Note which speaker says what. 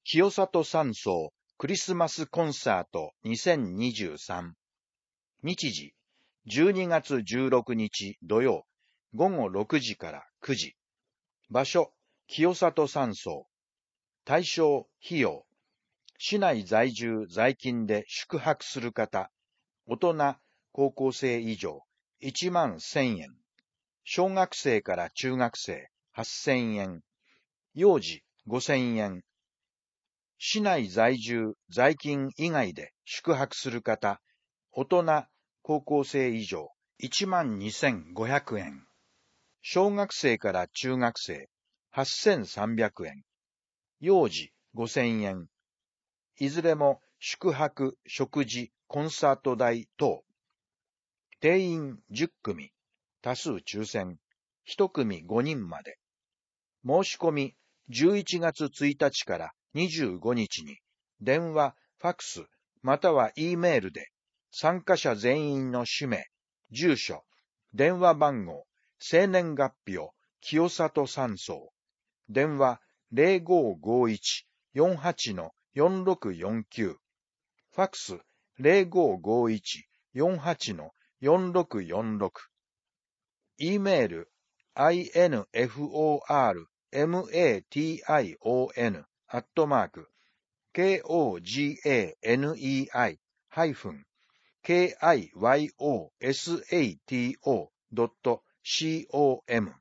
Speaker 1: 清里山荘クリスマスコンサート2023。日時、12月16日土曜、午後6時から9時。場所、清里山荘。対象、費用。市内在住在勤で宿泊する方、大人、高校生以上、11,000円。小学生から中学生、8,000円。幼児、5,000円。市内在住在勤以外で宿泊する方、大人、高校生以上、12,500円。小学生から中学生、8,300円。幼児、5,000円。いずれも宿泊、食事、コンサート代等。定員10組、多数抽選、1組5人まで。申し込み、11月1日から25日に、電話、ファクス、または E メールで、参加者全員の氏名、住所、電話番号、生年月日を清里山荘。電話0551-48-4649。ファクス0551-48-4646。E メール、information@koganei-kiyosato.com